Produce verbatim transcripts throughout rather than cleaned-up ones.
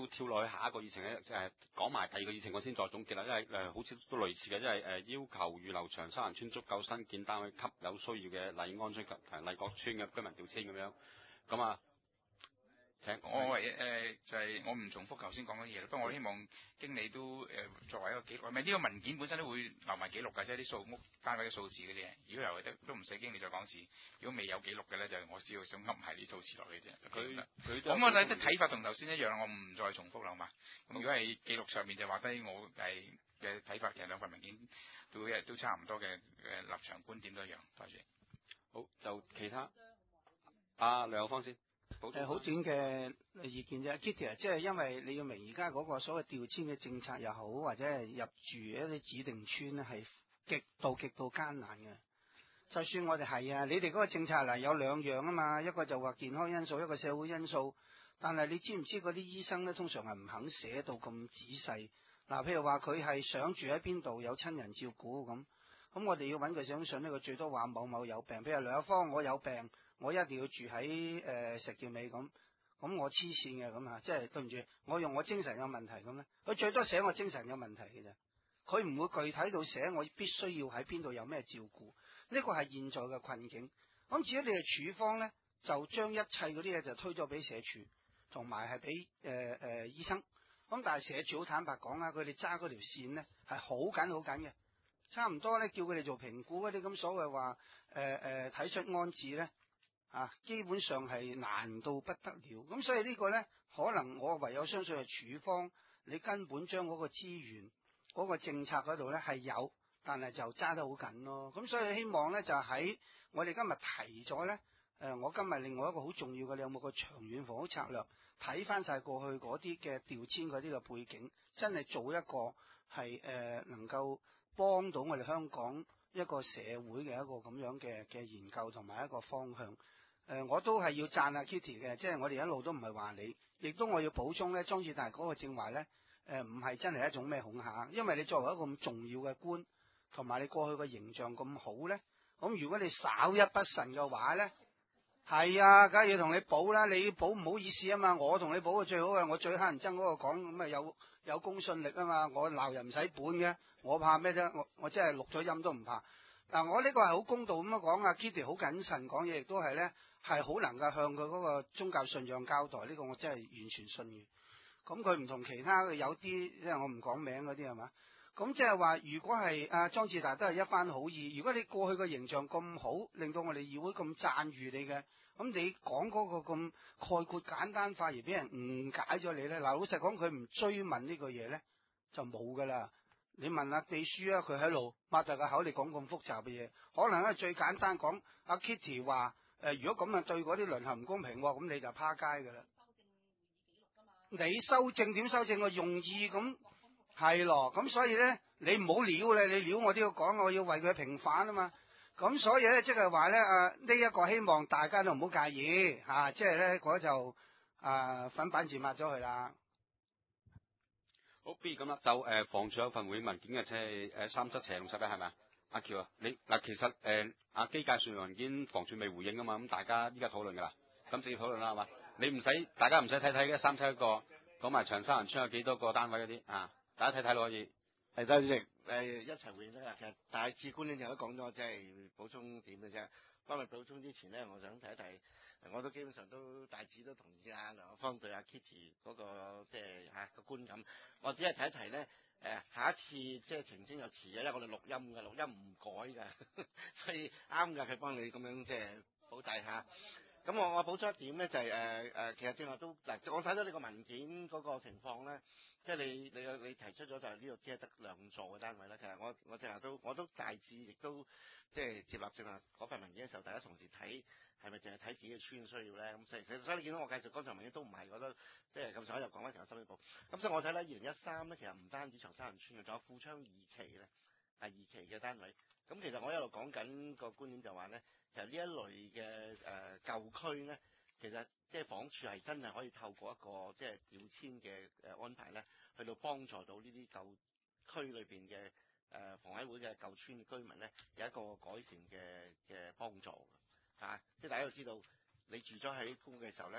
跳落去下一個議程咧，即係講埋第二個議程，我先再總結啦。因為誒、呃、好似都類似嘅，即係誒要求預留長沙灣村足夠新建單位，給有需要嘅麗安村及麗閣村嘅居民調遷咁樣。咁啊，請我誒、呃、就係、是、我唔重複頭先講嘅嘢啦。不過我希望經理都誒、呃、作為一個記錄，唔係呢個文件本身都會留埋記錄㗎，即係啲數屋單位嘅數字嗰啲嘢。如果由得都唔使經理再講次。如果未有記錄嘅咧，就我只要想噏埋啲數字落去啫。 佢佢咁我睇啲睇法同頭先一樣，我唔再重複啦，好嘛？咁如果係記錄上面就話低我係嘅睇法，其實兩份文件都都差唔多嘅誒立場觀點都一樣。多謝。 好，就其他阿梁友芳先。 誒好短嘅意見啫 ，Kitty 啊，即係因為你要明而家嗰個所謂調遷嘅政策又好，或者係入住一啲指定村咧，係極度極度艱難嘅。就算我哋係啊，你哋嗰個政策嗱有兩樣啊嘛，一個就話健康因素，一個社會因素。但係你知唔知嗰啲醫生咧，通常係唔肯寫到咁仔細。嗱，譬如話佢係想住喺邊度，有親人照顧咁，咁我哋要揾佢相信呢，佢最多話某某有病，譬如梁友芳我有病。我一定要住喺誒、呃、石硤尾咁，咁我黐線嘅咁啊！即係對唔住，我用我精神有問題咁咧，佢最多寫我精神有問題嘅啫，佢唔會具體到寫我必須要喺邊度有咩照顧，呢個係現在嘅困境。咁至於你哋處方咧，就將一切嗰啲嘢就推咗俾社署，同埋係俾誒誒醫生。咁但係社署好坦白講啦，佢哋揸嗰條線咧係好緊好緊嘅，差唔多咧叫佢哋做評估嗰啲咁所謂話誒誒睇出安置咧。啊，基本上係難到不得了，咁所以呢個呢，可能我唯有相信係處方，你根本將嗰個資源、嗰個政策嗰度呢係有，但係就揸得好緊咯。咁所以希望呢，就喺我哋今日提咗呢，誒、呃，我今日另外一個好重要嘅，你有冇個長遠房屋策略？睇翻晒過去嗰啲嘅調遷嗰啲嘅背景，真係做一個係誒、呃、能夠幫到我哋香港一個社會嘅一個咁樣嘅嘅研究同埋一個方向。誒、呃，我都係要讚阿 Kitty 嘅，即係我哋一路都唔係話你，亦都我要補充咧，莊志大嗰個正話咧，誒唔係真係一種咩恐嚇，因為你作為一個咁重要嘅官，同埋你過去嘅形象咁好咧，咁如果你稍一不慎嘅話咧，係啊，梗係要同你補啦，你補唔好意思啊嘛，我同你補嘅最好嘅，我最乞人憎嗰個講咁啊有有公信力啊嘛，我鬧人唔使本嘅，我怕咩啫？我我真係錄咗音都唔怕。嗱、啊，我呢個係好公道咁樣講啊 Kitty 好謹慎講嘢，亦都係咧。係好能夠向佢嗰個宗教信仰交代，呢、這個我真係完全信嘅。咁佢唔同其他嘅有啲，即係我唔講名嗰啲係嘛。咁即係話，如果係阿莊志達都係一番好意，如果你過去個形象咁好，令到我哋議會咁讚譽你嘅，咁你講嗰個咁概括簡單化而俾人誤解咗你咧，嗱老實講，佢唔追問呢個嘢咧，就冇噶啦。你問阿秘書啊，佢喺度擘大個口，你講咁複雜嘅嘢，可能咧最簡單講，阿 Kitty 話。誒、呃，如果咁啊對嗰啲輪候唔公平，咁、哦、你就趴街噶啦。你修正點修正個用意咁係咯，咁所以咧你唔好撩咧，你撩我都要講，我要為佢平反啊嘛。咁所以咧即係話咧啊，呢、這、一個希望大家都唔好介意吓、啊，即係咧嗰就啊粉板字抹咗佢啦。 好，不如咁啦，就誒、呃、房署有份會議文件嘅，即係誒三七斜六十一係咪？阿喬啊，你嗱其實誒阿基介紹文件房署未回應啊嘛，咁大家依家討論噶啦，咁直接討論啦係嘛？你唔使，大家唔使睇睇嘅，三七一個講埋長沙灣村有幾多個單位嗰啲啊，大家睇睇咯可以。 係，多謝主席，誒一齊回應啦。其實大致觀點就都講咗，即係補充點嘅啫。不過補充之前咧，我想睇一睇，我都基本上都大致都同意阿梁友芳對阿 Kitty 嗰、那個即係嚇個觀感。我只係睇一睇咧。誒、呃、下一次即係澄清就遲嘅，因為我哋錄音嘅，錄音唔改嘅，所以啱嘅，佢幫你咁樣即係補大下。咁我我補充一點咧，就係誒誒，其實正話都嗱，我睇到呢個文件嗰個情況咧，即係你你你提出咗就係呢度只係得兩座嘅單位啦。其實我我正話都我都大致亦都即係接納正話嗰份文件嘅時候，大家同時睇係咪淨係睇自己嘅村需要咧？咁所以所以你見到我繼續剛才文件都唔係覺得即係咁上下又講翻成個深水埗。咁所以我睇咧二零一三咧，其實唔單止長沙灣村嘅，仲有富昌二期咧，係二期嘅單位。咁其實我一路講緊個觀點就話咧，其實呢一類嘅誒、呃、舊區咧，其實即係房署係真係可以透過一個即係調遷嘅誒安排咧，去到幫助到呢啲舊區裏邊嘅誒房委會嘅舊村嘅居民咧，有一個改善嘅嘅幫助嘅嚇、啊。即係大家都知道，你住咗喺公屋嘅時候咧，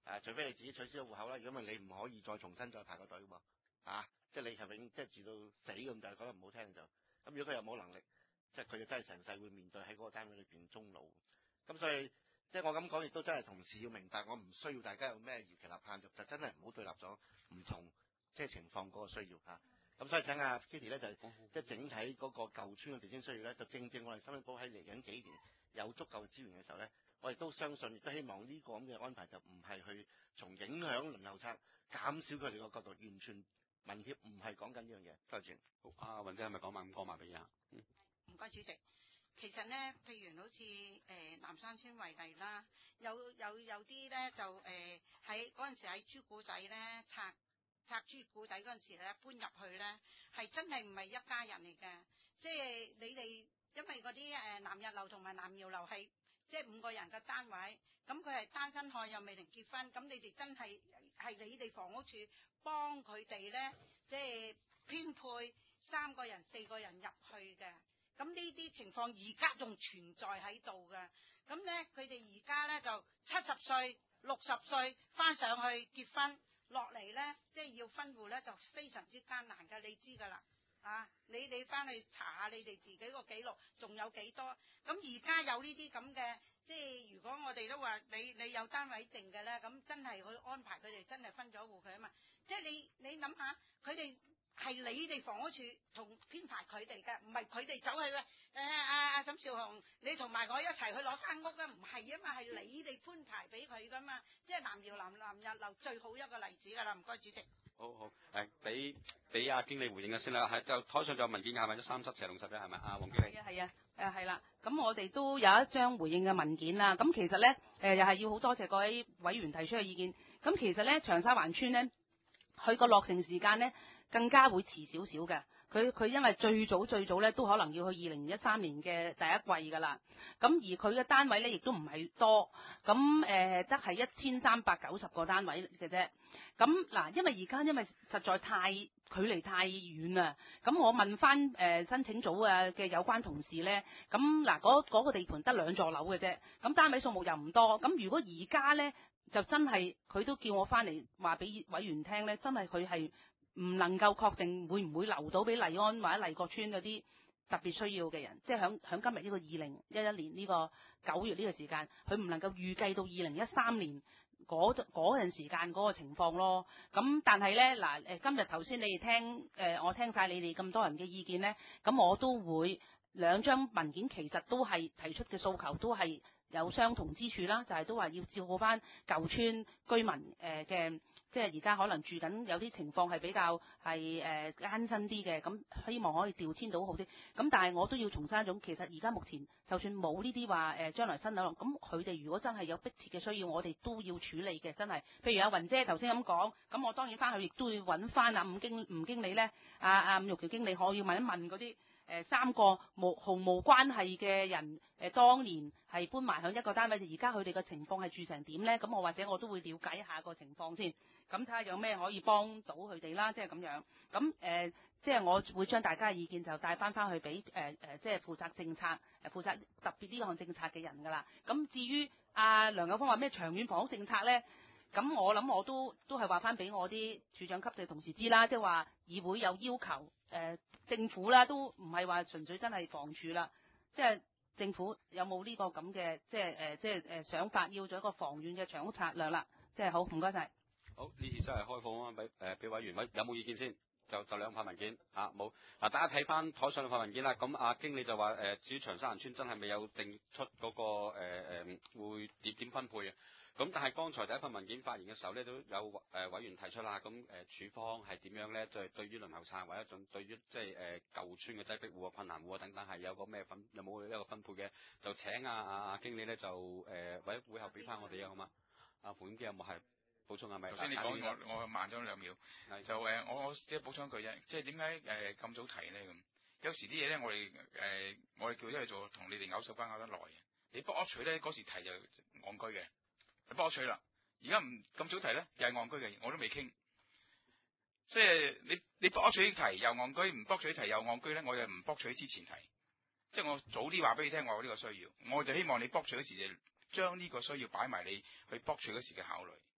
啊，除非你自己取消咗戶口啦，如果唔係你唔可以再重新再排個隊㗎喎，啊，即係你係永即係住到死咁就講得唔好聽就，咁如果佢又冇能力，即係佢就真係成世會面對喺嗰個單位裏邊終老，咁所以即係我咁講亦都真係同時要明白，我唔需要大家有咩搖旗吶喊，就就真係唔好對立咗唔同即係情況嗰個需要嚇。咁所以請阿 Kitty 咧就即係整體嗰個舊村嘅地政需要咧，就正正我哋深水埗喺嚟緊幾年有足夠嘅資源嘅時候咧，我亦都相信，亦都希望呢個咁嘅安排就唔係去從影響輪候冊、減少佢哋個角度，完全民協唔係講緊呢樣嘢。多謝。 好，阿雲姐係咪講埋咁講埋俾你啊？嗯， 唔該主席。其實咧，譬如好似誒、呃、南山村為例啦，有有有啲咧就誒喺嗰陣時喺豬古仔咧拆。拆豬古底嗰陣時咧，搬入去咧，係真係唔係一家人嚟嘅。即係你哋，因為嗰啲誒南日樓同埋南瑤樓係即係五個人嘅單位，咁佢係單身漢又未能結婚，咁你哋真係係你哋房屋處幫佢哋咧，即係編配三個人、四個人入去嘅。咁呢啲情況而家仲存在喺度嘅。咁咧，佢哋而家咧就七十歲、六十歲翻上去結婚。落嚟咧，即係要分戶咧，就非常之艱難㗎，你知㗎啦，啊，你你翻去查下你哋自己個記錄，仲有幾多？咁而家有呢啲咁嘅，即係如果我哋都話你你有單位剩嘅咧，咁真係去安排佢哋真係分咗戶佢啊嘛，即係你你諗下，佢哋係你哋房屋處同編排佢哋嘅，唔係佢哋走去誒阿阿沈少雄，你同埋我一齊去攞間屋啊，唔係啊嘛，係你哋編排俾佢噶嘛，即係南瑤南南日樓最好一個例子㗎啦，唔該主席。 好好，誒，俾俾阿經理回應下先啦，係就台上仲有文件係咪？一三七斜龍十一係咪？阿黃經理。 係啊係啊，誒係啦，咁我哋都有一張回應嘅文件啦。咁其實咧，誒又係要好多謝各位委員提出嘅意見。咁其實咧，長沙灣村咧，佢個落成時間咧更加會遲少少嘅。佢佢因為最早最早咧都可能要去二零一三年嘅第一季㗎啦。咁而佢嘅單位咧亦都唔係多，咁誒得係一千三百九十個單位嘅啫。咁嗱，因為而家因為實在太距離太遠啦，咁我問翻誒、呃、申請組啊嘅有關同事咧，咁嗱嗰嗰個地盤得兩座樓嘅啫，咁單位數目又唔多，咁如果而家咧就真係佢都叫我翻嚟話俾委員聽咧，真係佢係唔能夠確定會唔會留到俾麗安或者麗國村嗰啲特別需要嘅人，即係響響今日呢個二零一一年呢個九月呢個時間，佢唔能夠預計到二零一三年嗰嗰陣時間嗰個情況咯。咁但係咧嗱誒，今日頭先你哋聽誒、呃，我聽晒你哋咁多人嘅意見咧，咁我都會兩張文件其實都係提出嘅訴求都係有相同之處啦，就係、是、都話要照顧翻舊村居民誒嘅。呃即係而家可能住緊有啲情況係比較係誒艱辛啲嘅，咁希望可以調遷到好啲。咁但係我都要重申一種，其實而家目前就算冇呢啲話誒將來新樓，咁佢哋如果真係有迫切嘅需要，我哋都要處理嘅，真係。譬如阿雲姐頭先咁講，咁我當然翻去亦都會揾翻阿吳經吳經理咧，阿阿吳玉橋經理，我要問一問嗰啲。誒三個無毫無關係嘅人，誒當年係搬埋響一個單位，而家佢哋嘅情況係住成點咧？咁我或者我都會了解一下個情況先，咁睇下有咩可以幫到佢哋啦，即係咁樣。咁誒、呃，即係我會將大家嘅意見就帶翻翻去俾誒誒，即係負責政策、誒負責特別呢項政策嘅人㗎啦。咁至於阿梁友峰話咩長遠房屋政策咧？咁我諗我都都係話翻俾我啲處長級嘅同事知啦，即係話議會有要求，誒、呃、政府啦都唔係話純粹真係房署啦，即係政府有冇呢個咁嘅即係誒即係誒想法，要咗一個房遠嘅長屋策略啦，即係好唔該晒。 好，呢次真係開放啊，俾誒俾委員委有冇意見先？就就兩份文件啊，冇嗱，大家睇翻台上兩份文件啦。咁阿、啊、經理就話誒、呃，至於長沙灣村真係未有定出嗰、那個誒誒、呃、會點點分配嘅。咁但係剛才第一份文件發言嘅時候咧，都有誒、呃、委員提出啦。咁誒、呃、署方係點樣咧？就係對於輪候冊或者進對於即係誒舊村嘅擠迫戶啊、困難戶啊等等，係有個咩分有冇一個分配嘅？就請阿阿阿經理咧就誒或者會後俾翻我哋啊，好嘛？阿馮經理有冇係補充係咪？ 頭先你講我我慢咗兩秒，就誒、呃、我我即係補充一句啫，即係點解誒咁早提咧咁？有時啲嘢咧，我哋誒、呃、我哋叫咗去做，同你哋拗手瓜拗得耐嘅。你不可取咧，嗰時提就戇居嘅。你幫我取啦，而家唔咁早提咧，又係戇居嘅，我都未傾。即係你你幫我取提又戇居，唔幫取提又戇居咧，我就唔幫取之前提。即係我早啲話俾你聽，我有呢個需要，我就希望你幫取嗰時就將呢個需要擺埋你去幫取嗰時嘅考慮。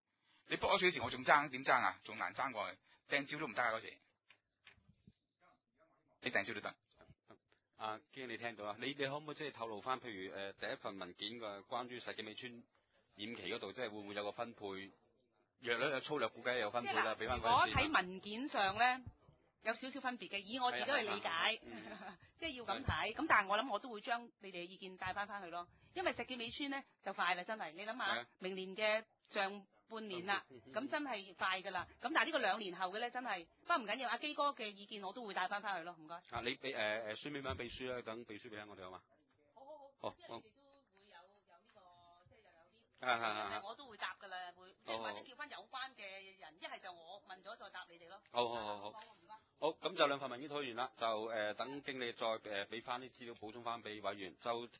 你 book 咗水時，我仲爭點爭啊？仲難爭過去，訂招都唔得啊嗰時。你訂招都得。 啊，經你聽到啦，你你可唔可以即係透露翻，譬如誒、呃、第一份文件嘅關於石硤尾村偃旗嗰度，即係會唔會有個分配？約略有粗略估計有分配啦，俾翻如果嗰陣時睇文件上咧有少少分別嘅，以我自己去理解，即係要咁睇。咁但係我諗我都會將你哋嘅意見帶翻翻去咯，因為石硤尾村咧就快啦，真係你諗下，明年嘅上半年啦，咁真係快㗎啦。咁但係呢個兩年後嘅咧，真係不過唔緊要，阿基哥嘅意見我都會帶翻翻去咯，唔該。 啊，你俾誒誒書面版秘書啦，等秘書俾翻我哋好嘛？ 好好好。 好。 因為你哋都會有有呢個，即係又有啲。 係係係。 我都會答㗎啦，會即係或者叫翻有關嘅人，一係就我問咗再答你哋咯。 好好好好。 唔該。 好，咁就兩份文件討完啦，就誒、呃、等經理再誒俾翻啲資料補充翻俾委員，就。